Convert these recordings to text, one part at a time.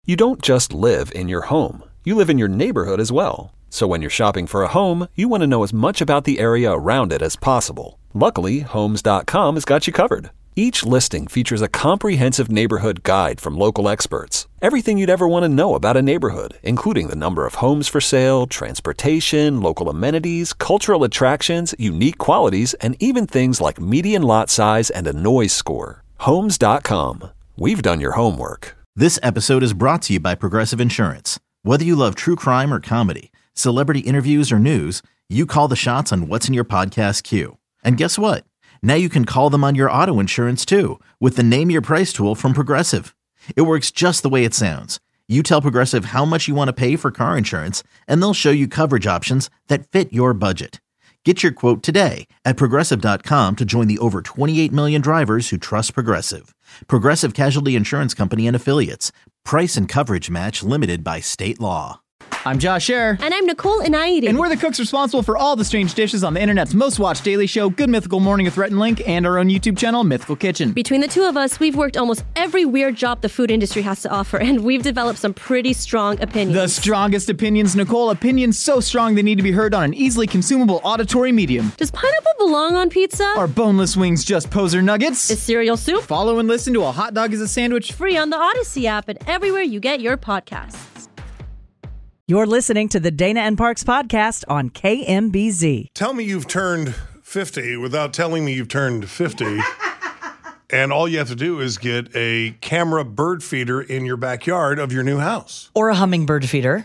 You don't just live in your home. You live in your neighborhood as well. So when you're shopping for a home, you want to know as much about the area around it as possible. Luckily, Homes.com has got you covered. Each listing features a comprehensive neighborhood guide from local experts. Everything you'd ever want to know about a neighborhood, including the number of homes for sale, transportation, local amenities, cultural attractions, unique qualities, and even things like median lot size and a noise score. Homes.com. We've done your homework. This episode is brought to you by Progressive Insurance. Whether you love true crime or comedy, celebrity interviews or news, you call the shots on what's in your podcast queue. And guess what? Now you can call them on your auto insurance too with the Name Your Price tool from Progressive. It works just the way it sounds. You tell Progressive how much you want to pay for car insurance, and they'll show you coverage options that fit your budget. Get your quote today at Progressive.com to join the over 28 million drivers who trust Progressive. Progressive Casualty Insurance Company and Affiliates. Price and coverage match limited by state law. I'm Josh Scherer. And I'm Nicole Inaidi. And we're the cooks responsible for all the strange dishes on the internet's most watched daily show, Good Mythical Morning with Rhett and Link, and our own YouTube channel, Mythical Kitchen. Between the two of us, we've worked almost every weird job the food industry has to offer, and we've developed some pretty strong opinions. The strongest opinions, Nicole. Opinions so strong they need to be heard on an easily consumable auditory medium. Does pineapple belong on pizza? Are boneless wings just poser nuggets? Is cereal soup? Follow and listen to A Hot Dog is a Sandwich. Free on the Odyssey app and everywhere you get your podcasts. You're listening to the Dana and Parks podcast on KMBZ. Tell me you've turned 50 without telling me you've turned 50. And all you have to do is get a camera bird feeder in your backyard of your new house. Or a hummingbird feeder.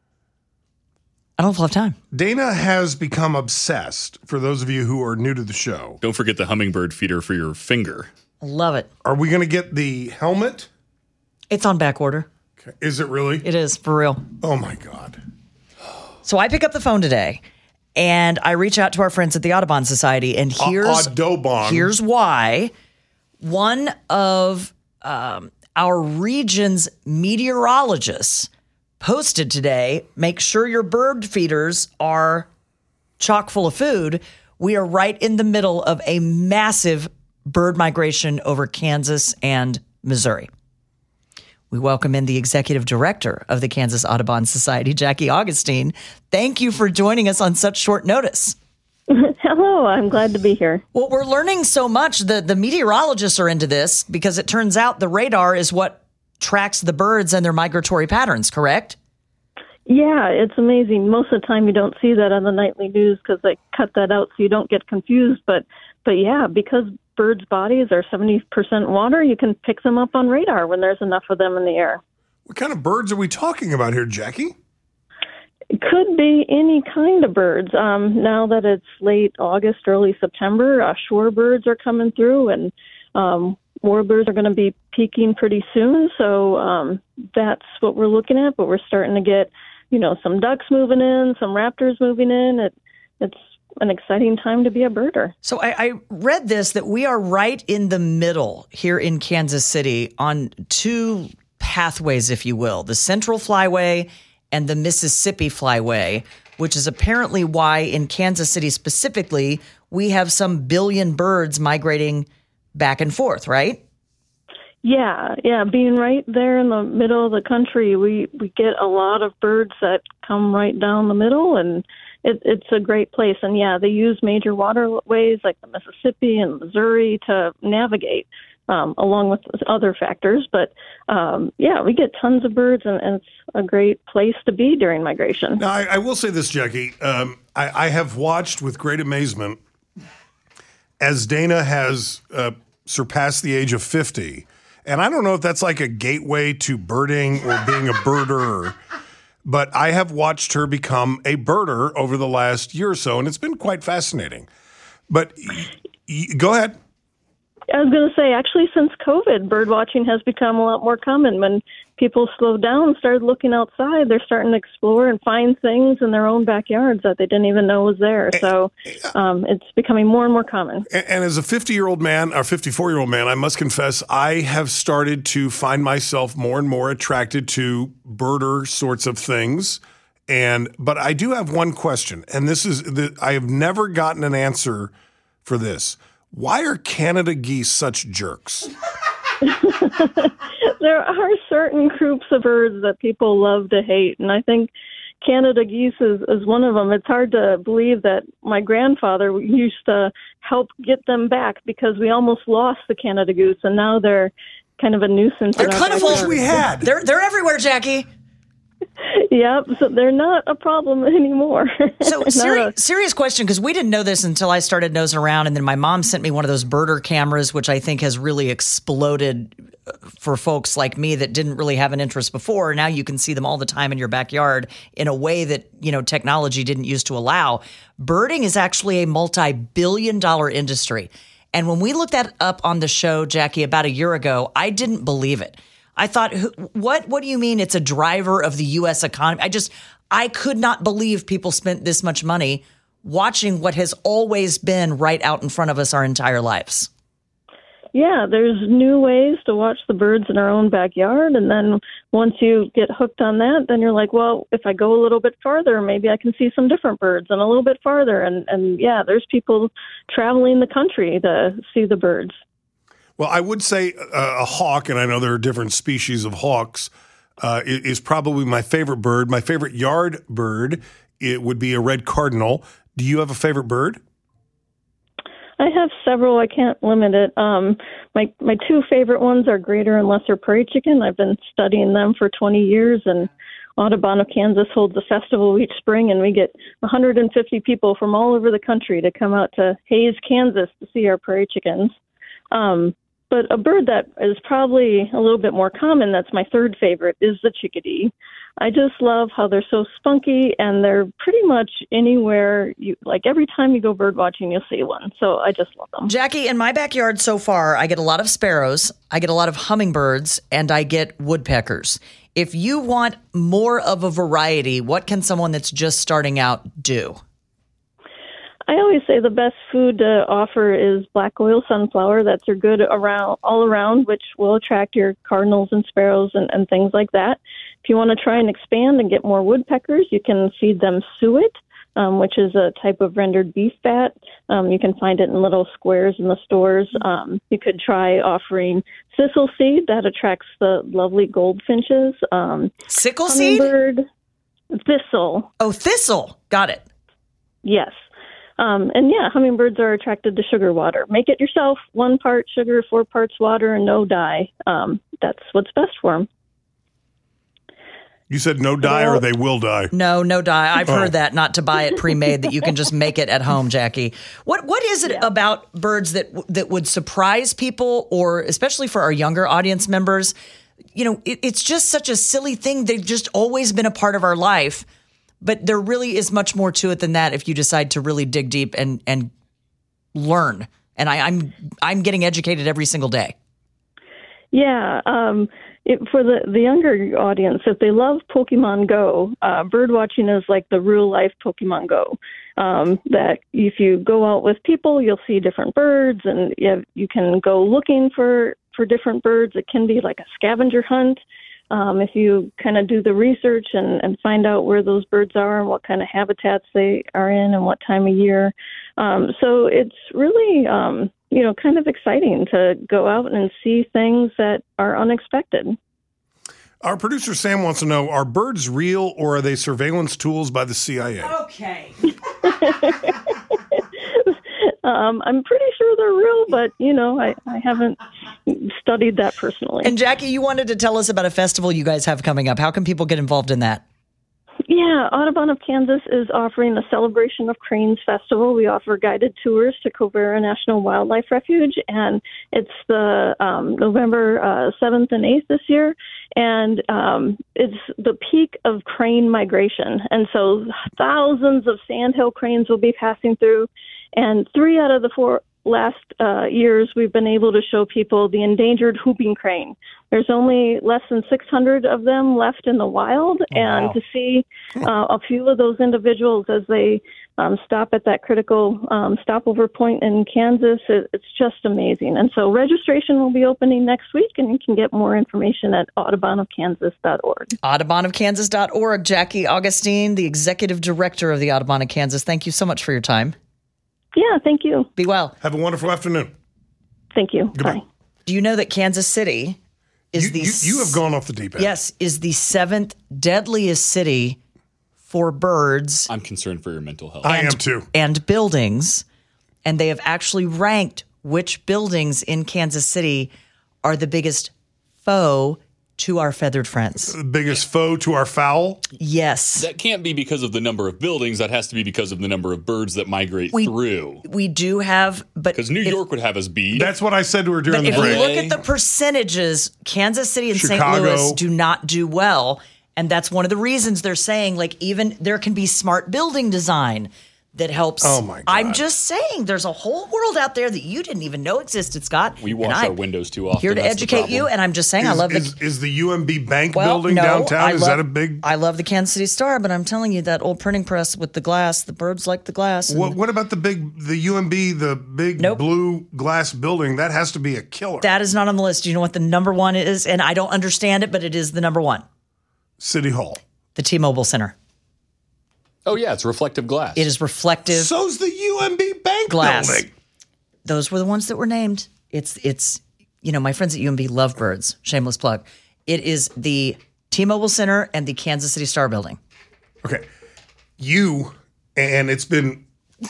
I don't have time. Dana has become obsessed, for those of you who are new to the show. Don't forget the hummingbird feeder for your finger. Love it. Are we going to get the helmet? It's on back order. Okay. Is it really? It is, for real. Oh, my God. So I pick up the phone today, and I reach out to our friends at the Audubon Society, and here's why. One of our region's meteorologists posted today, make sure your bird feeders are chock full of food. We are right in the middle of a massive bird migration over Kansas and Missouri. We welcome in the executive director of the Kansas Audubon Society, Jackie Augustine. Thank you for joining us on such short notice. Hello, I'm glad to be here. Well, we're learning so much. The meteorologists are into this because it turns out the radar is what tracks the birds and their migratory patterns, correct? Yeah, it's amazing. Most of the time you don't see that on the nightly news because they cut that out so you don't get confused. But yeah, because birds' bodies are 70% water, you can pick them up on radar when there's enough of them in the air. What kind of birds are we talking about here, Jackie? It could be any kind of birds. Now that it's late August, early September, shorebirds are coming through, and warblers are going to be peaking pretty soon. So that's what we're looking at. But we're starting to get, some ducks moving in, some raptors moving in. It's an exciting time to be a birder. So I read this, that we are right in the middle here in Kansas City on two pathways, if you will, the Central Flyway and the Mississippi Flyway, which is apparently why in Kansas City specifically, we have some billion birds migrating back and forth, right? Yeah. Being right there in the middle of the country, we get a lot of birds that come right down the middle, and it's a great place. And yeah, they use major waterways like the Mississippi and Missouri to navigate, along with other factors. But yeah, we get tons of birds, and it's a great place to be during migration. Now, I will say this, Jackie. I have watched with great amazement as Dana has surpassed the age of 50. And I don't know if that's like a gateway to birding or being a birder, but I have watched her become a birder over the last year or so, and it's been quite fascinating. But go ahead. I was going to say, actually, since COVID, bird watching has become a lot more common. When people slowed down and started looking outside, they're starting to explore and find things in their own backyards that they didn't even know was there. So it's becoming more and more common. And as a 50-year-old man, or 54-year-old man, I must confess, I have started to find myself more and more attracted to birder sorts of things. But I do have one question, and this is I have never gotten an answer for this. Why are Canada geese such jerks? There are certain groups of birds that people love to hate, and I think Canada geese is one of them. It's hard to believe that my grandfather used to help get them back because we almost lost the Canada goose, and now they're kind of a nuisance. They're plentiful. We had. They're everywhere, Jackie. Yep, so they're not a problem anymore. So serious question, because we didn't know this until I started nosing around, and then my mom sent me one of those birder cameras, which I think has really exploded for folks like me that didn't really have an interest before. Now you can see them all the time in your backyard in a way that, technology didn't used to allow. Birding is actually a multi-billion-dollar industry. And when we looked that up on the show, Jackie, about a year ago, I didn't believe it. I thought, what do you mean it's a driver of the U.S. economy? I could not believe people spent this much money watching what has always been right out in front of us our entire lives. Yeah, there's new ways to watch the birds in our own backyard. And then once you get hooked on that, then you're like, well, if I go a little bit farther, maybe I can see some different birds, and a little bit farther. And yeah, there's people traveling the country to see the birds. Well, I would say a hawk, and I know there are different species of hawks, is probably my favorite bird. My favorite yard bird, it would be a red cardinal. Do you have a favorite bird? I have several. I can't limit it. My two favorite ones are greater and lesser prairie chicken. I've been studying them for 20 years, and Audubon of Kansas holds a festival each spring, and we get 150 people from all over the country to come out to Hays, Kansas to see our prairie chickens. But a bird that is probably a little bit more common, that's my third favorite, is the chickadee. I just love how they're so spunky, and they're pretty much anywhere. Every time you go bird watching, you'll see one. So I just love them. Jackie, in my backyard so far, I get a lot of sparrows, I get a lot of hummingbirds, and I get woodpeckers. If you want more of a variety, what can someone that's just starting out do? I always say the best food to offer is black oil sunflower. That's good all around, which will attract your cardinals and sparrows and things like that. If you want to try and expand and get more woodpeckers, you can feed them suet, which is a type of rendered beef fat. You can find it in little squares in the stores. You could try offering thistle seed. That attracts the lovely goldfinches. Sickle seed? Thistle. Oh, thistle. Got it. Yes. And yeah, hummingbirds are attracted to sugar water. Make it yourself, 1 part sugar, 4 parts water, and no dye. That's what's best for them. You said no dye, or they will die? No dye. I've heard that, not to buy it pre-made, that you can just make it at home, Jackie. What is it about birds that would surprise people, or especially for our younger audience members? It's just such a silly thing. They've just always been a part of our life. But there really is much more to it than that if you decide to really dig deep and learn. And I'm getting educated every single day. Yeah. For the younger audience, if they love Pokemon Go, bird watching is like the real life Pokemon Go. That if you go out with people, you'll see different birds, and you can go looking for different birds. It can be like a scavenger hunt. If you kind of do the research and find out where those birds are and what kind of habitats they are in and what time of year. So it's really, kind of exciting to go out and see things that are unexpected. Our producer Sam wants to know, are birds real, or are they surveillance tools by the CIA? Okay. I'm pretty sure they're real, but, I haven't studied that personally. And Jackie, you wanted to tell us about a festival you guys have coming up. How can people get involved in that? Yeah, Audubon of Kansas is offering the Celebration of Cranes Festival. We offer guided tours to Covera National Wildlife Refuge, and it's the November 7th and 8th this year, and it's the peak of crane migration. And so thousands of sandhill cranes will be passing through, and 3 out of the 4 last years, we've been able to show people the endangered whooping crane. There's only less than 600 of them left in the wild, and to see a few of those individuals as they stop at that critical stopover point in Kansas, it's just amazing. And so registration will be opening next week, and you can get more information at audubonofkansas.org. audubonofkansas.org. Jackie Augustine, the executive director of the Audubon of Kansas, thank you so much for your time. Yeah, thank you. Be well. Have a wonderful afternoon. Thank you. Goodbye. Bye. Do you know that Kansas City You have gone off the deep end. Yes, is the 7th deadliest city for birds. I'm concerned for your mental health. I am too. And buildings. And they have actually ranked which buildings in Kansas City are the biggest foe to our feathered friends. The biggest foe to our fowl? Yes. That can't be because of the number of buildings. That has to be because of the number of birds that migrate through. We do have, but because New York would have us beat. That's what I said to her during the break. But if you look at the percentages, Kansas City and St. Louis do not do well. And that's one of the reasons they're saying, like, even there can be smart building design that helps. Oh, my God. I'm just saying, there's a whole world out there that you didn't even know existed, Scott. We wash our windows too often. Here to educate you, and I'm just saying, I love Is the UMB Bank building downtown? Is that a big? I love the Kansas City Star, but I'm telling you, that old printing press with the glass, the birds like the glass. What about the UMB, the big blue glass building? That has to be a killer. That is not on the list. Do you know what the number one is? And I don't understand it, but it is the number one. City Hall. The T-Mobile Center. Oh, yeah, it's reflective glass. It is reflective. So's the UMB Bank glass. building. Those were the ones that were named. It's my friends at UMB love birds. Shameless plug. It is the T-Mobile Center and the Kansas City Star building. Okay. And it's been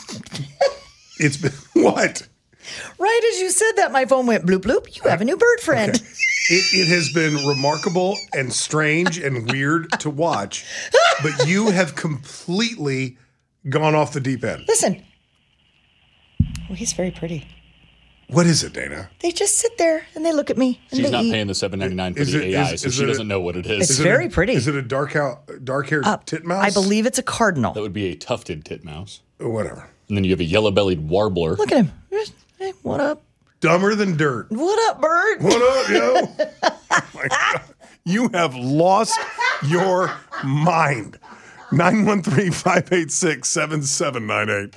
what? Right as you said that, my phone went bloop bloop. You have a new bird friend. Okay. It has been remarkable and strange and weird to watch, but you have completely gone off the deep end. Listen. Well, he's very pretty. What is it, Dana? They just sit there and they look at me. And She's they not eat. paying the $7.99 for the AI, so she doesn't know what it is. It's very pretty. Is it a dark-haired titmouse? I believe it's a cardinal. That would be a tufted titmouse. Whatever. And then you have a yellow-bellied warbler. Look at him. Hey, what up? Dumber than dirt. What up, bird? What up, yo? Oh my God. You have lost your mind. 913-586-7798.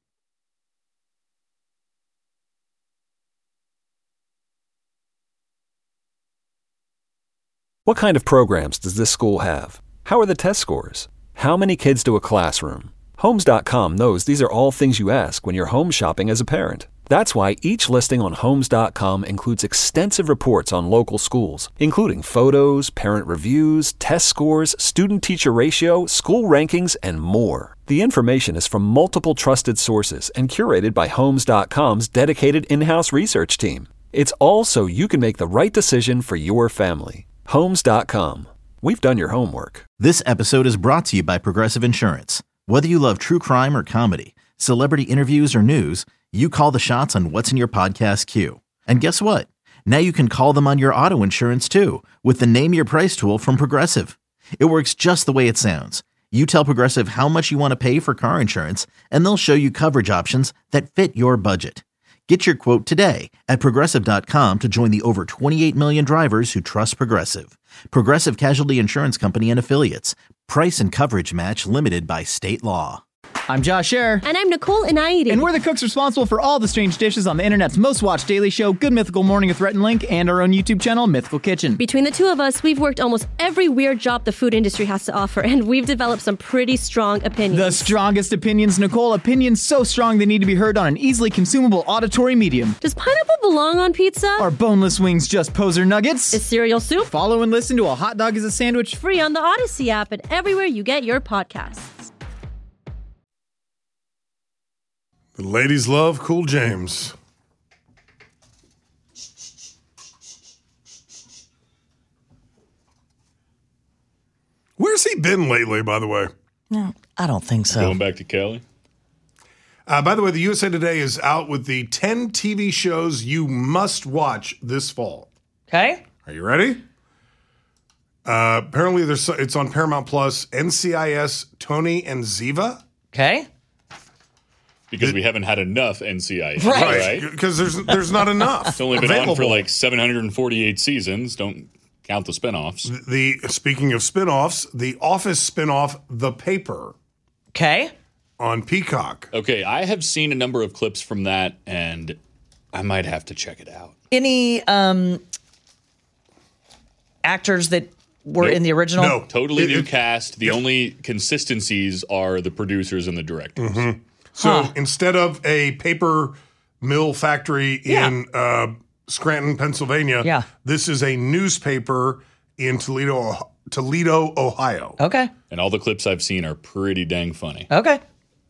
What kind of programs does this school have? How are the test scores? How many kids do a classroom? Homes.com knows these are all things you ask when you're home shopping as a parent. That's why each listing on Homes.com includes extensive reports on local schools, including photos, parent reviews, test scores, student-teacher ratio, school rankings, and more. The information is from multiple trusted sources and curated by Homes.com's dedicated in-house research team. It's all so you can make the right decision for your family. Homes.com. We've done your homework. This episode is brought to you by Progressive Insurance. Whether you love true crime or comedy, celebrity interviews or news, you call the shots on what's in your podcast queue. And guess what? Now you can call them on your auto insurance too with the Name Your Price tool from Progressive. It works just the way it sounds. You tell Progressive how much you want to pay for car insurance, and they'll show you coverage options that fit your budget. Get your quote today at Progressive.com to join the over 28 million drivers who trust Progressive. Progressive Casualty Insurance Company and Affiliates. Price and coverage match limited by state law. I'm Josh Scherer. And I'm Nicole Inaidi. And we're the cooks responsible for all the strange dishes on the internet's most watched daily show, Good Mythical Morning with Rhett and Link, and our own YouTube channel, Mythical Kitchen. Between the two of us, we've worked almost every weird job the food industry has to offer, and we've developed some pretty strong opinions. The strongest opinions, Nicole. Opinions so strong they need to be heard on an easily consumable auditory medium. Does pineapple belong on pizza? Are boneless wings just poser nuggets? Is cereal soup? Follow and listen to A Hot Dog is a Sandwich. Free on the Odyssey app and everywhere you get your podcasts. The ladies love Cool James. Where's he been lately, by the way? No, I don't think so. Going back to Cali? By the way, the USA Today is out with the 10 TV shows you must watch this fall. Okay. Are you ready? Apparently, it's on Paramount Plus. NCIS, Tony and Ziva. Okay. Because we haven't had enough NCIS, right? Because there's not enough. It's only been on for like 748 seasons. Don't count the spinoffs. Speaking of spinoffs, the Office spinoff, The Paper. Okay. On Peacock. Okay, I have seen a number of clips from that, and I might have to check it out. Any actors that were in the original? No. Totally new cast. The only consistencies are the producers and the directors. Mm-hmm. So instead of a paper mill factory in Scranton, Pennsylvania. Yeah. This is a newspaper in Toledo, Ohio. Okay. And all the clips I've seen are pretty dang funny. Okay.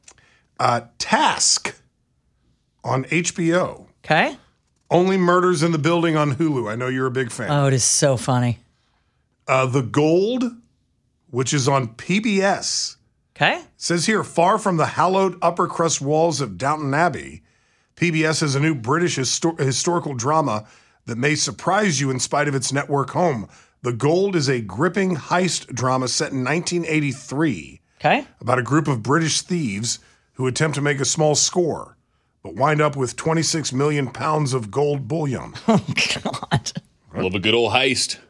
Task on HBO. Okay. Only Murders in the Building on Hulu. I know you're a big fan. Oh, it is so funny. The Gold, which is on PBS. Okay. Says here, far from the hallowed upper crust walls of Downton Abbey, PBS has a new British historical drama that may surprise you in spite of its network home. The Gold is a gripping heist drama set in 1983 about a group of British thieves who attempt to make a small score, but wind up with 26 million pounds of gold bullion. Oh, God. Love a good old heist.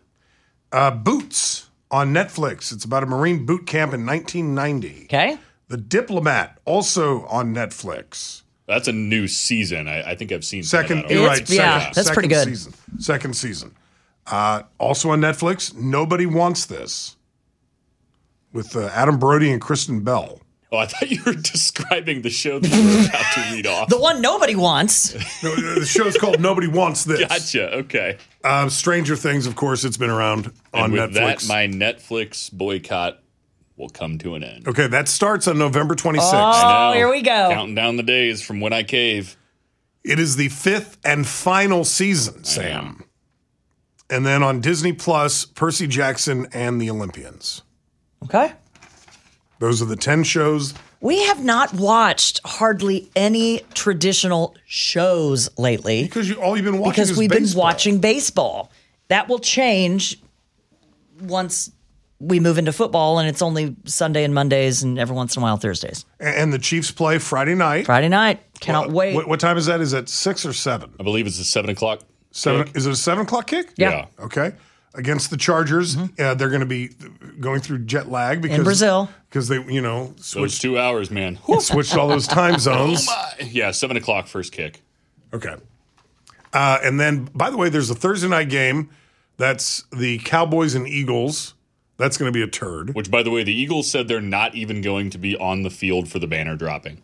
Boots on Netflix. It's about a Marine boot camp in 1990. Okay. The Diplomat, also on Netflix. That's a new season. I think I've seen Second, you're right. Yeah, that's pretty good. Second season. Also on Netflix, Nobody Wants This, with Adam Brody and Kristen Bell. Oh, I thought you were describing the show that you were about to read off. The one nobody wants. No, the show's called Nobody Wants This. Gotcha. Okay. Stranger Things, of course, it's been around on and with Netflix. that, my Netflix boycott will come to an end. Okay, that starts on November 26th. Oh, here we go. Counting down the days from when I cave. It is the 5th and final season, Sam. And then on Disney Plus, Percy Jackson and the Olympians. Okay. Those are the 10 shows. We have not watched hardly any traditional shows lately. Because all you've been watching because is we've baseball. been watching baseball. That will change once we move into football, and it's only Sunday and Mondays, and every once in a while Thursdays. And the Chiefs play Friday night. Friday night. Cannot wait. What time is that? Is that 6 or 7? I believe it's a 7 o'clock. Is it a 7 o'clock kick? Yeah. Okay. Against the Chargers, they're going to be going through jet lag because in Brazil, because they switched those 2 hours, man. Switched all those time zones. Yeah, 7 o'clock first kick. Okay. And then, by the way, there's a Thursday night game. That's the Cowboys and Eagles. That's going to be a turd. Which, by the way, the Eagles said they're not even going to be on the field for the banner dropping.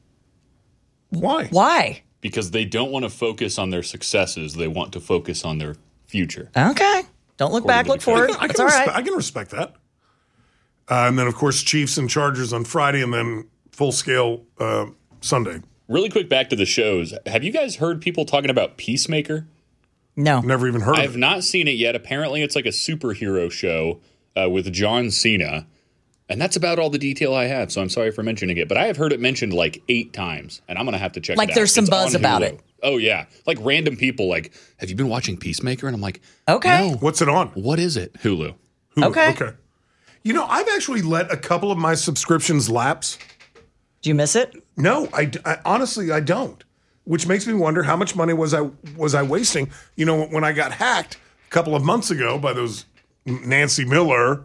Why? Why? Because they don't want to focus on their successes. They want to focus on their future. Okay. Don't look back, look forward. That's all right. I can respect that. And then, of course, Chiefs and Chargers on Friday, and then full scale Sunday. Really quick, back to the shows. Have you guys heard people talking about Peacemaker? No. Never even heard of it. I've not seen it yet. Apparently, it's like a superhero show with John Cena. And that's about all the detail I have, so I'm sorry for mentioning it. But I have heard it mentioned like 8 times, and I'm going to have to check it out. Like there's some buzz about it. Oh, yeah. Like random people like, have you been watching Peacemaker? And I'm like, okay. No. What's it on? What is it? Hulu. Okay. You know, I've actually let a couple of my subscriptions lapse. Do you miss it? No, I honestly, I don't. Which makes me wonder how much money was I wasting? You know, when I got hacked a couple of months ago by those Nancy Miller.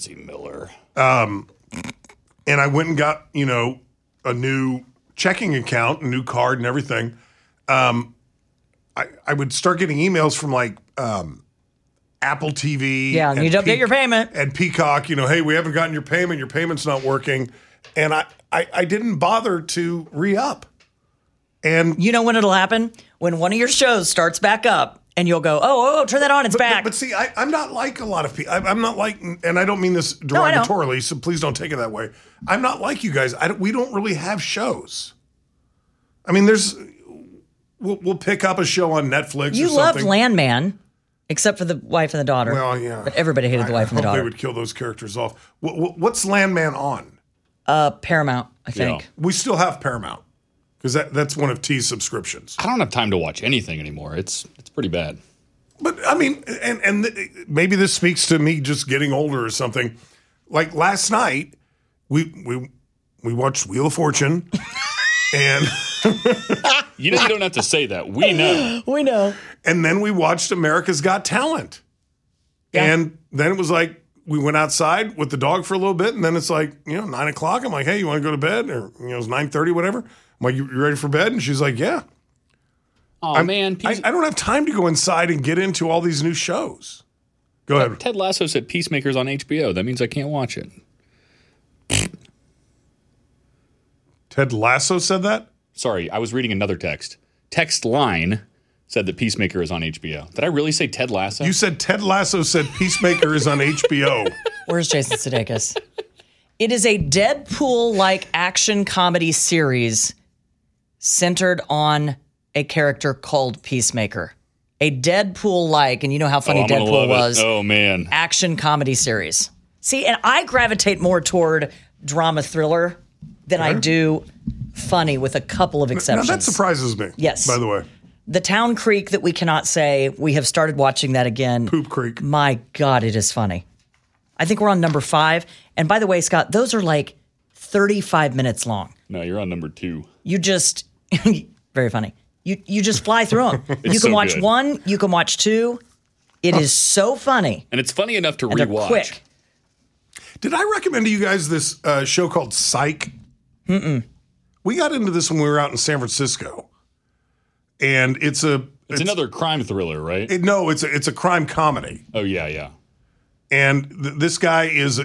And I went and got, a new checking account, a new card and everything. I would start getting emails from like Apple TV. Yeah, need to update your payment. And Peacock, hey, we haven't gotten your payment. Your payment's not working. And I didn't bother to re-up. And you know when it'll happen? When one of your shows starts back up. And you'll go, oh, turn that on, it's back. But see, I'm not like a lot of people. I'm not like, and I don't mean this derogatorily, so please don't take it that way. I'm not like you guys. We don't really have shows. I mean, we'll pick up a show on Netflix you or something. You loved Landman, except for the wife and the daughter. Well, yeah. But everybody hated the wife and the daughter. They would kill those characters off. What's Landman on? Paramount, I think. Yeah. We still have Paramount. Because that's one of T's subscriptions. I don't have time to watch anything anymore. It's pretty bad. But I mean, and maybe this speaks to me just getting older or something. Like last night, we watched Wheel of Fortune, and you don't have to say that. We know. We know. And then we watched America's Got Talent, and then it was like we went outside with the dog for a little bit, and then it's like 9:00. I'm like, hey, you want to go to bed? Or it's 9:30, whatever. I'm like, you ready for bed? And she's like, yeah. Oh, man. I don't have time to go inside and get into all these new shows. Go ahead. Ted Lasso said Peacemaker's on HBO. That means I can't watch it. Ted Lasso said that? Sorry, I was reading another text. Text line said that Peacemaker is on HBO. Did I really say Ted Lasso? You said Ted Lasso said Peacemaker is on HBO. Where's Jason Sudeikis? It is a Deadpool-like action comedy series centered on a character called Peacemaker. A Deadpool-like, and you know how funny Deadpool was. Oh, man. Action comedy series. See, and I gravitate more toward drama thriller than I do funny, with a couple of exceptions. Now that surprises me. Yes. By the way. The Town Creek that we cannot say, we have started watching that again. Poop Creek. My God, it is funny. I think we're on number 5. And by the way, Scott, those are like 35 minutes long. No, you're on number 2. You just, very funny. You just fly through them. You can so watch good. 1, you can watch 2. It is so funny. And it's funny enough to And they're rewatch. quick. Did I recommend to you guys this show called Psych? Mm-mm. We got into this when we were out in San Francisco. And it's another crime thriller, right? It's a crime comedy. Oh, yeah. And this guy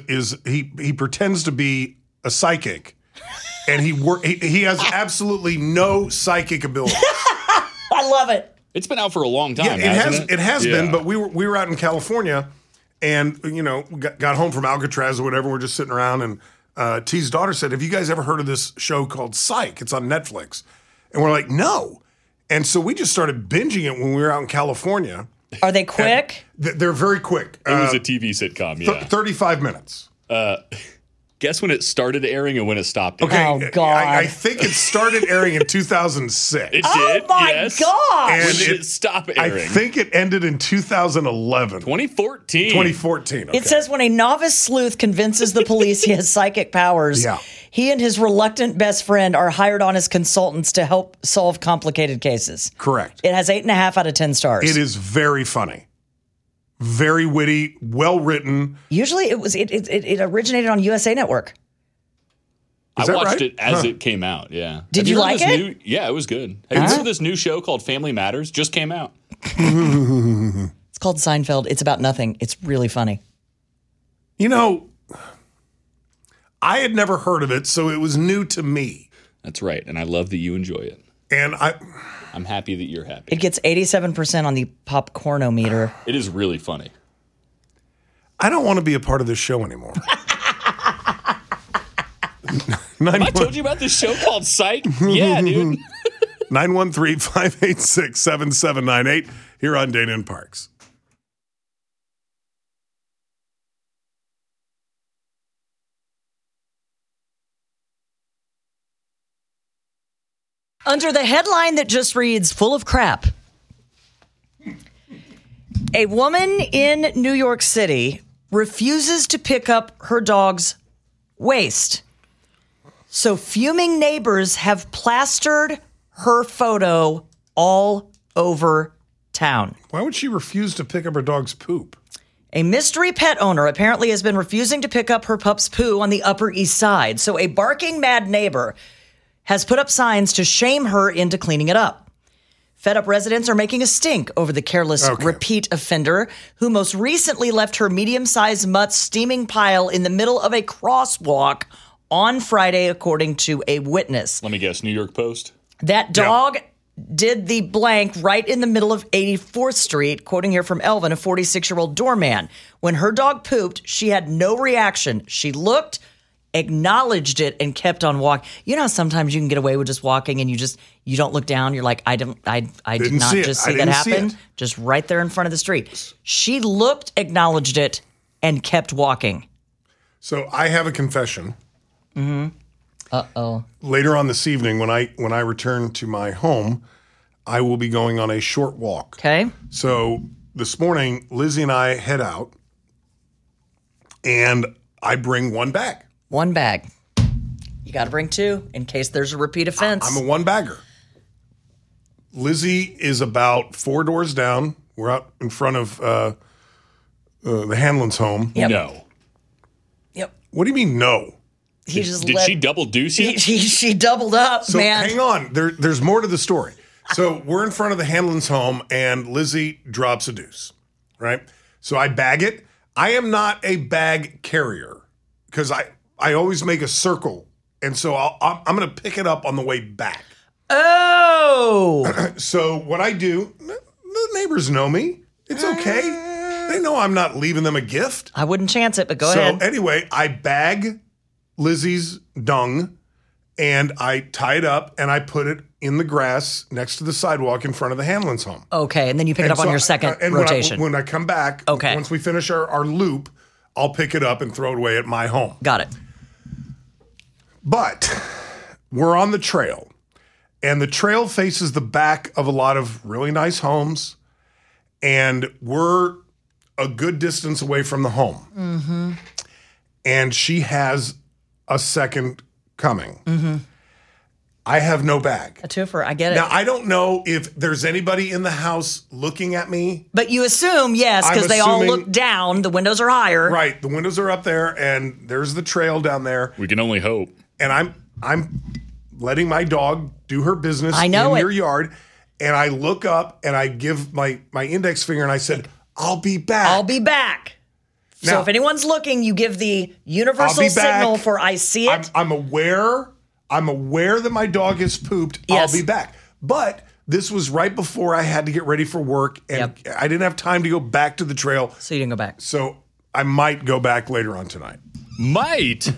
he pretends to be a psychic, and he has absolutely no psychic ability. I love it. It's been out for a long time. It has been, but we were out in California, and got home from Alcatraz or whatever. We're just sitting around, and T's daughter said, "Have you guys ever heard of this show called Psych? It's on Netflix." And we're like, "No." And so we just started binging it when we were out in California. Are they quick? They're very quick. It was a TV sitcom, yeah. 35 minutes. Guess when it started airing and when it stopped airing. Okay, Oh, God. I think it started airing in 2006. It Oh, did, my yes. gosh. When And did it stop airing? I think it ended in 2011. 2014. 2014. Okay. It says when a novice sleuth convinces the police he has psychic powers, Yeah. he and his reluctant best friend are hired on as consultants to help solve complicated cases. Correct. It has 8.5 out of 10 stars. It is very funny. Very witty, well written. Usually it originated on USA Network. Is I that watched right? it as it came out, yeah. Did Have you heard like of this it? Yeah, it was good. Have you heard of this new show called Family Matters? Just came out. It's called Seinfeld. It's about nothing. It's really funny. I had never heard of it, so it was new to me. That's right, and I love that you enjoy it. And I'm happy that you're happy. It gets 87% on the popcornometer. It is really funny. I don't want to be a part of this show anymore. Have I told you about this show called Psych? Yeah, dude. 913-586-7798 here on Dana and Parks. Under the headline that just reads, full of crap, a woman in New York City refuses to pick up her dog's waste. So fuming neighbors have plastered her photo all over town. Why would she refuse to pick up her dog's poop? A mystery pet owner apparently has been refusing to pick up her pup's poo on the Upper East Side. So a barking mad neighbor has put up signs to shame her into cleaning it up. Fed up residents are making a stink over the careless repeat offender who most recently left her medium-sized mutt's steaming pile in the middle of a crosswalk on Friday, according to a witness. Let me guess, New York Post? That dog did the blank right in the middle of 84th Street, quoting here from Elvin, a 46-year-old doorman. When her dog pooped, she had no reaction. She looked, acknowledged it, and kept on walking. You know how sometimes you can get away with just walking and you don't look down. You're like, I did not just see that happen. Just right there in front of the street. She looked, acknowledged it, and kept walking. So I have a confession. Mm-hmm. Uh-oh. Later on this evening, when I return to my home, I will be going on a short walk. Okay. So this morning, Lizzie and I head out, and I bring one bag. One bag. You got to bring two in case there's a repeat offense. I'm a one-bagger. Lizzie is about 4 doors down. We're out in front of the Hanlon's home. Yep. No. Yep. What do you mean, no? Did she double deuce you? She doubled up, So man. hang on. There's more to the story. So we're in front of the Hanlon's home, and Lizzie drops a deuce, right? So I bag it. I am not a bag carrier because I always make a circle, and so I'm going to pick it up on the way back. Oh! So what I do, the neighbors know me. It's okay. They know I'm not leaving them a gift. I wouldn't chance it, but go ahead. So anyway, I bag Lizzie's dung and I tie it up and I put it in the grass next to the sidewalk in front of the Hanlon's home. Okay, and then you pick it up on your second rotation. When I come back, once we finish our loop, I'll pick it up and throw it away at my home. Got it. But we're on the trail, and the trail faces the back of a lot of really nice homes, and we're a good distance away from the home. Mm-hmm. And she has a second coming. Mm-hmm. I have no bag. A twofer, I get it. Now, I don't know if there's anybody in the house looking at me. But you assume, yes, because they all look down. The windows are higher. Right. The windows are up there, and there's the trail down there. We can only hope. And I'm letting my dog do her business in your yard, and I look up, and I give my index finger, and I said, I'll be back. I'll be back. Now, so if anyone's looking, you give the universal signal for I see it. I'm aware that my dog has pooped. Yes. I'll be back. But this was right before I had to get ready for work, and I didn't have time to go back to the trail. So you didn't go back. So I might go back later on tonight. Might.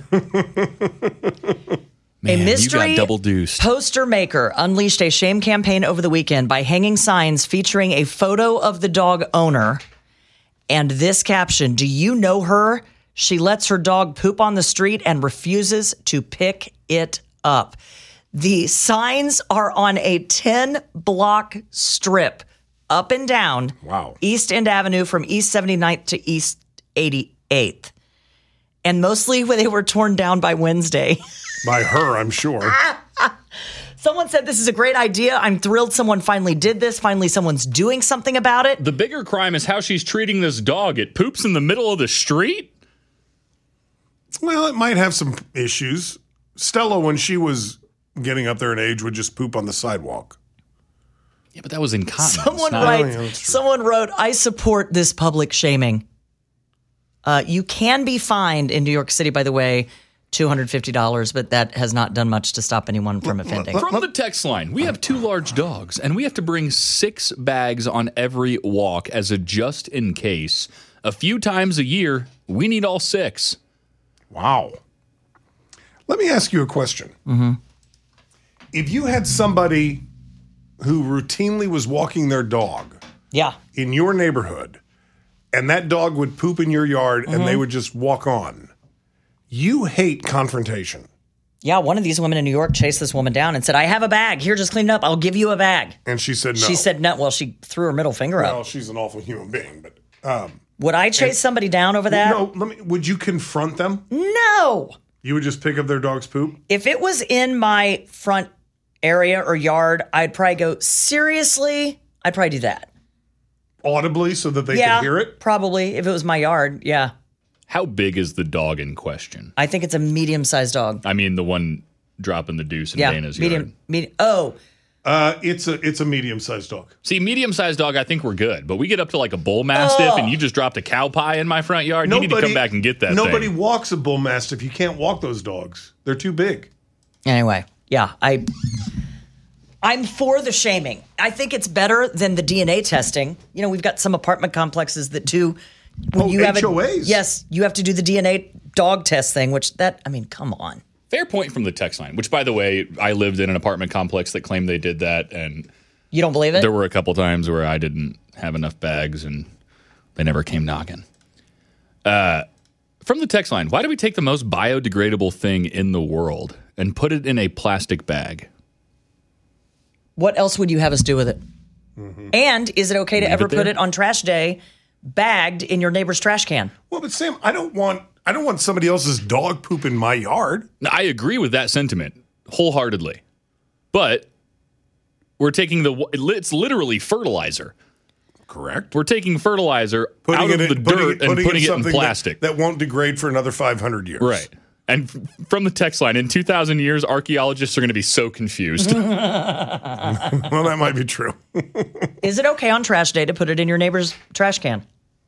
Man, a mystery you got double deuced. Poster maker unleashed a shame campaign over the weekend by hanging signs featuring a photo of the dog owner and this caption, "Do you know her? She lets her dog poop on the street and refuses to pick it up." The signs are on a 10-block strip up and down East End Avenue from East 79th to East 88th. And mostly when they were torn down by Wednesday. By her, I'm sure. Someone said this is a great idea. I'm thrilled someone finally did this. Finally, someone's doing something about it. The bigger crime is how she's treating this dog. It poops in the middle of the street? Well, it might have some issues. Stella, when she was getting up there in age, would just poop on the sidewalk. Yeah, but that was incontinence. Someone wrote, I support this public shaming. You can be fined in New York City, by the way, $250, but that has not done much to stop anyone from offending. From the text line, we have 2 large dogs, and we have to bring 6 bags on every walk as a just in case. A few times a year, we need all 6. Wow. Let me ask you a question. Mm-hmm. If you had somebody who routinely was walking their dog in your neighborhood, and that dog would poop in your yard and they would just walk on, you hate confrontation. Yeah, one of these women in New York chased this woman down and said, I have a bag. Here, just clean it up. I'll give you a bag. And she said no. She said no. Well, she threw her middle finger up. Well, she's an awful human being. But would I chase somebody down over that? No. Would you confront them? No. You would just pick up their dog's poop? If it was in my front area or yard, I'd probably go, seriously? I'd probably do that. Audibly so that they can hear it? Probably. If it was my yard, yeah. How big is the dog in question? I think it's a medium-sized dog. I mean, the one dropping the deuce in Dana's yard. Medium. Oh. It's a medium-sized dog. See, medium-sized dog, I think we're good. But we get up to like a bull mastiff and you just dropped a cow pie in my front yard. You need to come back and get that Nobody thing. walks a bull mastiff. You can't walk those dogs. They're too big. Anyway, yeah, I'm for the shaming. I think it's better than the DNA testing. You know, we've got some apartment complexes that do. You have HOAs. Yes, you have to do the DNA dog test thing, come on. Fair point from the text line, which, by the way, I lived in an apartment complex that claimed they did that. And you don't believe it? There were a couple times where I didn't have enough bags and they never came knocking. From the text line, why do we take the most biodegradable thing in the world and put it in a plastic bag? What else would you have us do with it? Mm-hmm. And is it okay to ever put it on trash day bagged in your neighbor's trash can? Well, but Sam, I don't want somebody else's dog poop in my yard. Now, I agree with that sentiment wholeheartedly. But we're taking it's literally fertilizer. Correct. We're taking fertilizer out of the dirt and putting it in plastic. That won't degrade for another 500 years. Right. And from the text line, in 2,000 years, archaeologists are going to be so confused. Well, that might be true. Is it okay on trash day to put it in your neighbor's trash can?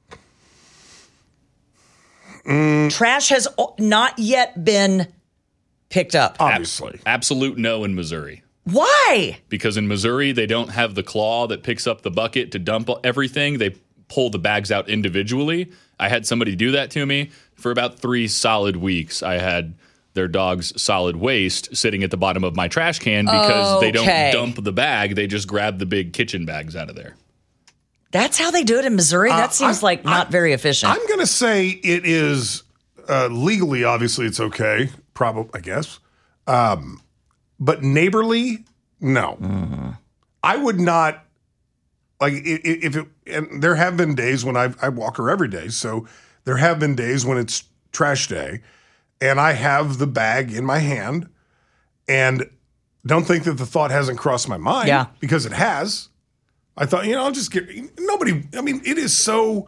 Trash has not yet been picked up. Obviously. Absolute no in Missouri. Why? Because in Missouri, they don't have the claw that picks up the bucket to dump everything. They pull the bags out individually. I had somebody do that to me. For about 3 solid weeks, I had their dog's solid waste sitting at the bottom of my trash can because they don't dump the bag. They just grab the big kitchen bags out of there. That's how they do it in Missouri? That seems not very efficient. I'm going to say it is legally, obviously, it's okay. Probably, I guess. But neighborly, no. Mm-hmm. I would not, like, if it, and there have been days when I walk her every day, so there have been days when it's trash day, and I have the bag in my hand, and don't think that the thought hasn't crossed my mind, because it has. I thought, I'll just get, nobody, I mean, it is so,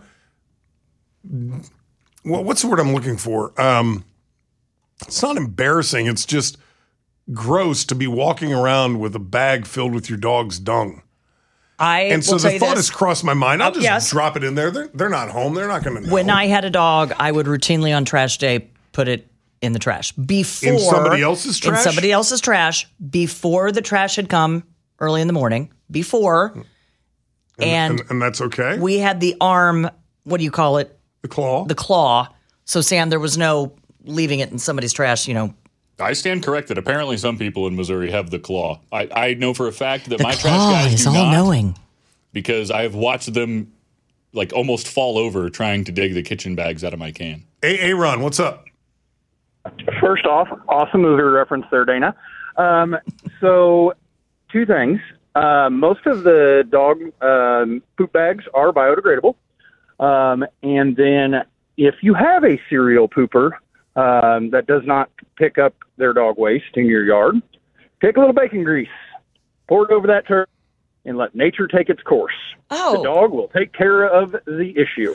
well, what's the word I'm looking for? It's not embarrassing, it's just gross to be walking around with a bag filled with your dog's dung. And so the thought has crossed my mind. I'll just drop it in there. They're not home. They're not going to know. When I had a dog, I would routinely on trash day put it in the trash. In somebody else's trash? In somebody else's trash before the trash had come early in the morning. Before. And that's okay? We had the arm, what do you call it? The claw. The claw. So, Sam, there was no leaving it in somebody's trash, I stand corrected. Apparently, some people in Missouri have the claw. I know for a fact that my trash guys is do not, all-knowing. Because I have watched them like almost fall over trying to dig the kitchen bags out of my can. Hey, Ron, what's up? First off, awesome movie reference there, Dana. So, 2 things. Most of the dog poop bags are biodegradable. And then if you have a serial pooper that does not pick up their dog waste in your yard, take a little bacon grease, pour it over that turd, and let nature take its course. Oh. The dog will take care of the issue.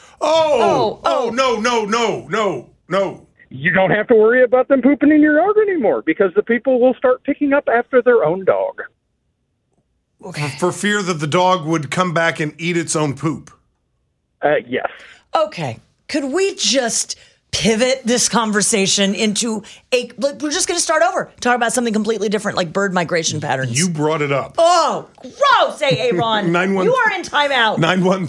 No. You don't have to worry about them pooping in your yard anymore because the people will start picking up after their own dog. Okay. For fear that the dog would come back and eat its own poop. Yes. Okay. Could we just pivot this conversation into we're just going to start over. Talk about something completely different, like bird migration patterns. You brought it up. Oh, gross, Aaron. You are in timeout.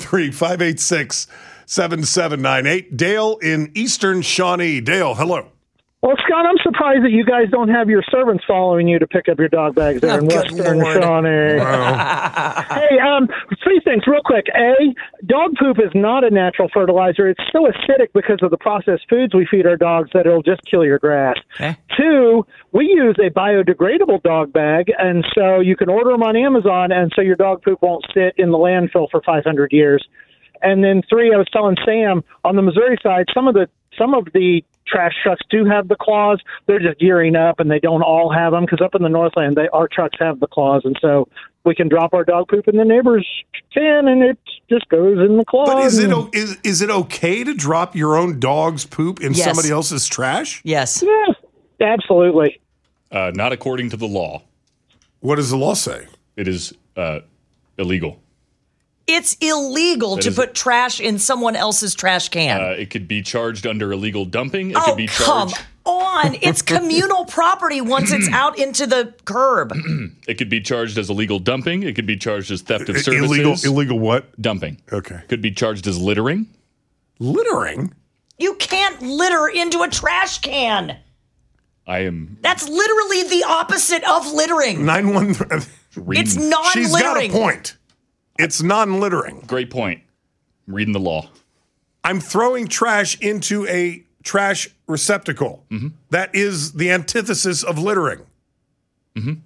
913-586-7798. Dale in Eastern Shawnee. Dale, hello. Well, Scott, I'm surprised that you guys don't have your servants following you to pick up your dog bags there in Western Shawnee. Wow. Hey, 3 things real quick. A, dog poop is not a natural fertilizer. It's so acidic because of the processed foods we feed our dogs that it'll just kill your grass. Okay. 2, we use a biodegradable dog bag, and so you can order them on Amazon, and so your dog poop won't sit in the landfill for 500 years. And then 3, I was telling Sam, on the Missouri side, some of the trash trucks do have the claws. They're just gearing up, and they don't all have them because up in the Northland, our trucks have the claws, and so we can drop our dog poop in the neighbor's can, and it just goes in the claw. But is it okay to drop your own dog's poop in somebody else's trash? Yes. Yeah, absolutely. Not according to the law. What does the law say? It is illegal. It's illegal to put trash in someone else's trash can. It could be charged under illegal dumping. It could be charged. Come on. It's communal property once it's out into the curb. It could be charged as illegal dumping. It could be charged as theft of services. Illegal what? Dumping. Okay. Could be charged as littering. Littering? You can't litter into a trash can. That's literally the opposite of littering. 913. It's non-littering. She's got a point. It's non-littering. Great point. I'm reading the law. I'm throwing trash into a trash receptacle. Mm-hmm. That is the antithesis of littering. Mm-hmm.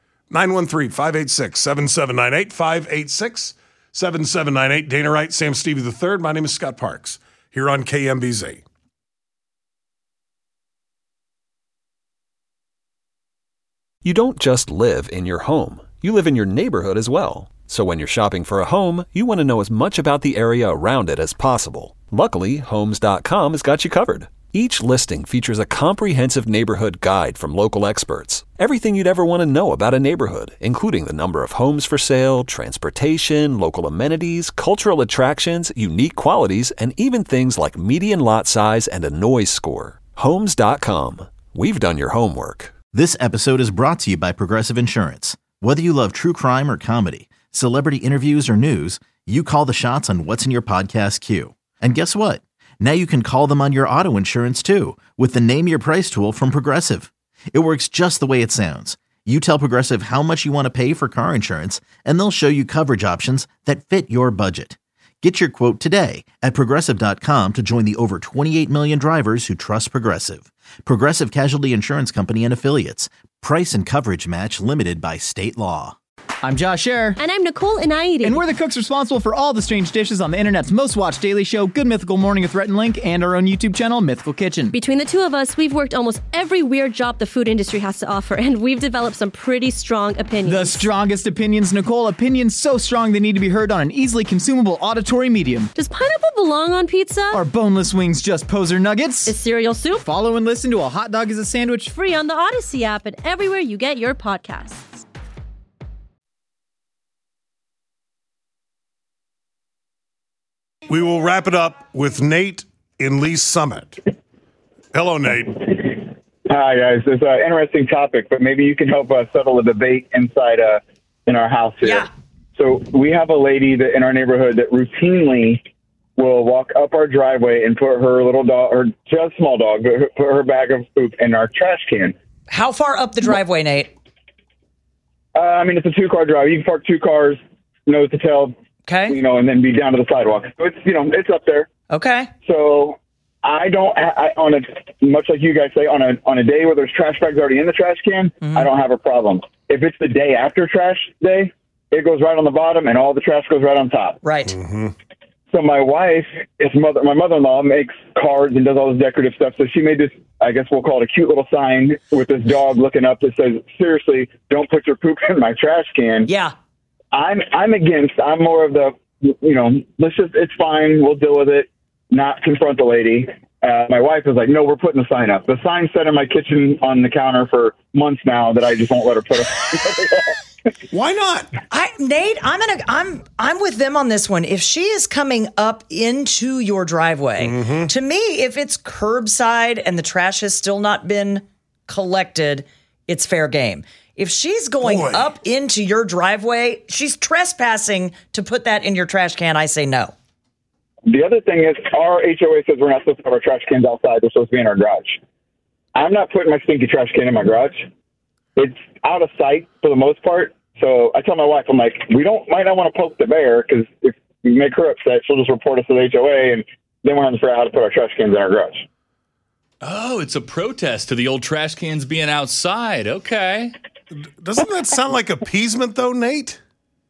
913-586-7798. 586-7798. Dana Wright, Sam Stevie III. My name is Scott Parks here on KMBZ. You don't just live in your home. You live in your neighborhood as well. So when you're shopping for a home, you want to know as much about the area around it as possible. Luckily, Homes.com has got you covered. Each listing features a comprehensive neighborhood guide from local experts. Everything you'd ever want to know about a neighborhood, including the number of homes for sale, transportation, local amenities, cultural attractions, unique qualities, and even things like median lot size and a noise score. Homes.com. We've done your homework. This episode is brought to you by Progressive Insurance. Whether you love true crime or comedy, celebrity interviews or news, you call the shots on what's in your podcast queue. And guess what? Now you can call them on your auto insurance too with the Name Your Price tool from Progressive. It works just the way it sounds. You tell Progressive how much you want to pay for car insurance, and they'll show you coverage options that fit your budget. Get your quote today at Progressive.com to join the over 28 million drivers who trust Progressive. Progressive Casualty Insurance Company and Affiliates. Price and coverage match limited by state law. I'm Josh Scherer. And I'm Nicole Inaidi. And we're the cooks responsible for all the strange dishes on the internet's most watched daily show, Good Mythical Morning with Rhett and Link, and our own YouTube channel, Mythical Kitchen. Between the two of us, we've worked almost every weird job the food industry has to offer, and we've developed some pretty strong opinions. The strongest opinions, Nicole. Opinions so strong they need to be heard on an easily consumable auditory medium. Does pineapple belong on pizza? Are boneless wings just poser nuggets? Is cereal soup? Follow and listen to A Hot Dog is a Sandwich. Free on the Odyssey app and everywhere you get your podcasts. We will wrap it up with Nate in Lee Summit. Hello, Nate. Hi, guys. It's an interesting topic, but maybe you can help us settle a debate inside in our house here. Yeah. So we have a lady that in our neighborhood that routinely will walk up our driveway and put her little dog, or just small dog, but put her bag of poop in our trash can. How far up the driveway, Nate? It's a 2-car drive. You can park 2 cars, nose to tail. Okay. And then be down to the sidewalk. So it's, it's up there. Okay. So I don't, much like you guys say, on a day where there's trash bags already in the trash can, I don't have a problem. If it's the day after trash day, it goes right on the bottom and all the trash goes right on top. Right. Mm-hmm. So my wife, my mother-in-law makes cards and does all this decorative stuff. So she made this, I guess we'll call it a cute little sign with this dog looking up that says, seriously, don't put your poop in my trash can. Yeah. I'm more of the, it's fine. We'll deal with it. Not confront the lady. My wife is like, no, we're putting the sign up. The sign's set in my kitchen on the counter for months now that I just won't let her put up. Why not? Nate, I'm with them on this one. If she is coming up into your driveway, to me, if it's curbside and the trash has still not been collected, it's fair game. If she's going up into your driveway, she's trespassing to put that in your trash can. I say no. The other thing is our HOA says we're not supposed to have our trash cans outside. They're supposed to be in our garage. I'm not putting my stinky trash can in my garage. It's out of sight for the most part. So I tell my wife, I'm like, might not want to poke the bear because if we make her upset, she'll just report us to the HOA and then we'll have to figure out how to put our trash cans in our garage. Oh, it's a protest to the old trash cans being outside. Okay. Doesn't that sound like appeasement, though, Nate?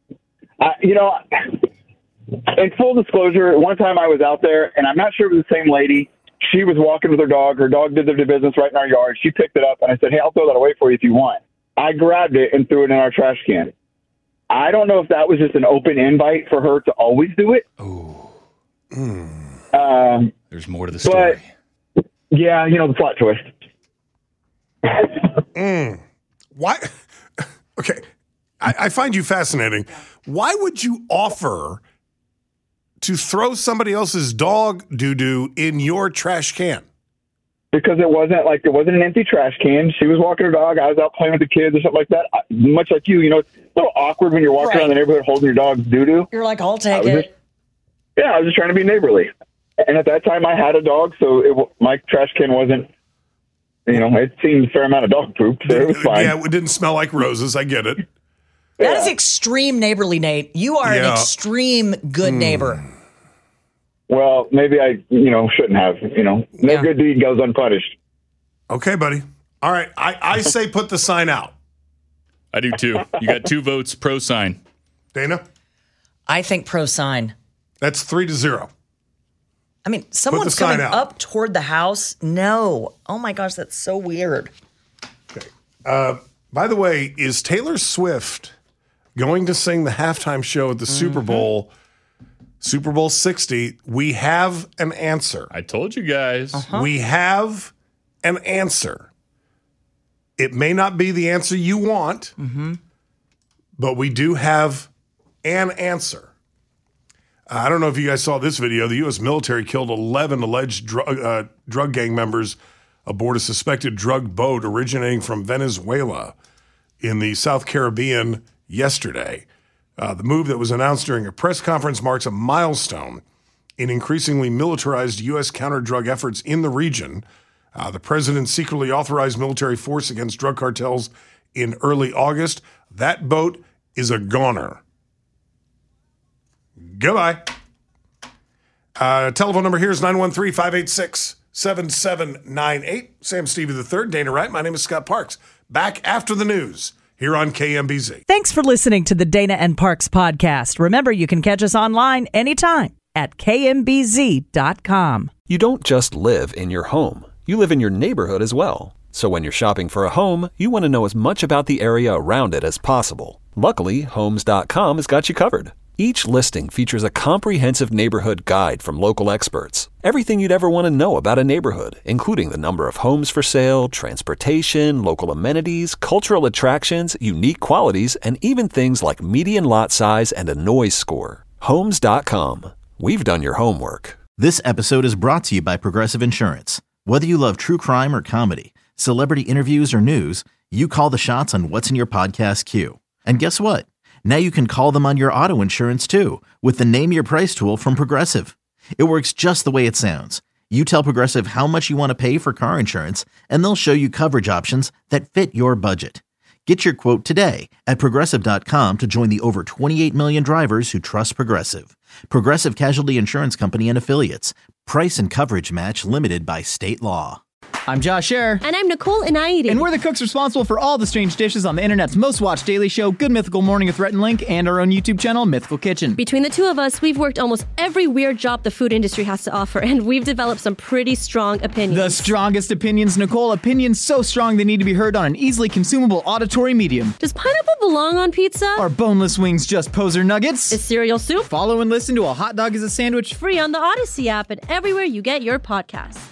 In full disclosure, one time I was out there, and I'm not sure it was the same lady. She was walking with her dog. Her dog did their business right in our yard. She picked it up, and I said, hey, I'll throw that away for you if you want. I grabbed it and threw it in our trash can. I don't know if that was just an open invite for her to always do it. Oh. There's more to the story. But, yeah, the plot twist. Why? Okay. I find you fascinating. Why would you offer to throw somebody else's dog doo-doo in your trash can? Because it wasn't an empty trash can. She was walking her dog. I was out playing with the kids or something like that. Much like you, it's a little awkward when you're walking around the neighborhood holding your dog's doo-doo. You're like, I'll take it. I was just trying to be neighborly. And at that time I had a dog, so my trash can wasn't, it seemed a fair amount of dog poop, so it was fine. Yeah, it didn't smell like roses. I get it. That is extreme neighborly, Nate. You are an extreme good neighbor. Well, maybe I, shouldn't have. No good deed goes unpunished. Okay, buddy. All right. I say put the sign out. I do too. You got 2 votes pro sign. Dana? I think pro sign. That's 3-0. Someone's coming up toward the house. No. Oh my gosh, that's so weird. Okay. By the way, is Taylor Swift going to sing the halftime show at the Super Bowl, Super Bowl 60? We have an answer. I told you guys. We have an answer. It may not be the answer you want, but we do have an answer. I don't know if you guys saw this video. The U.S. military killed 11 alleged drug gang members aboard a suspected drug boat originating from Venezuela in the South Caribbean yesterday. The move that was announced during a press conference marks a milestone in increasingly militarized U.S. counter-drug efforts in the region. The president secretly authorized military force against drug cartels in early August. That boat is a goner. Goodbye. Telephone number here is 913-586-7798. Sam Stevie III, Dana Wright. My name is Scott Parks. Back after the news here on KMBZ. Thanks for listening to the Dana and Parks podcast. Remember, you can catch us online anytime at kmbz.com. You don't just live in your home. You live in your neighborhood as well. So when you're shopping for a home, you want to know as much about the area around it as possible. Luckily, Homes.com has got you covered. Each listing features a comprehensive neighborhood guide from local experts. Everything you'd ever want to know about a neighborhood, including the number of homes for sale, transportation, local amenities, cultural attractions, unique qualities, and even things like median lot size and a noise score. Homes.com. We've done your homework. This episode is brought to you by Progressive Insurance. Whether you love true crime or comedy, celebrity interviews or news, you call the shots on what's in your podcast queue. And guess what? Now you can call them on your auto insurance too with the Name Your Price tool from Progressive. It works just the way it sounds. You tell Progressive how much you want to pay for car insurance, and they'll show you coverage options that fit your budget. Get your quote today at Progressive.com to join the over 28 million drivers who trust Progressive. Progressive Casualty Insurance Company and Affiliates. Price and coverage match limited by state law. I'm Josh Scherer. And I'm Nicole Inaidi. And we're the cooks responsible for all the strange dishes on the internet's most watched daily show, Good Mythical Morning with Rhett and Link, and our own YouTube channel, Mythical Kitchen. Between the two of us, we've worked almost every weird job the food industry has to offer, and we've developed some pretty strong opinions. The strongest opinions, Nicole. Opinions so strong they need to be heard on an easily consumable auditory medium. Does pineapple belong on pizza? Are boneless wings just poser nuggets? Is cereal soup? Follow and listen to A Hot Dog is a Sandwich. Free on the Odyssey app and everywhere you get your podcasts.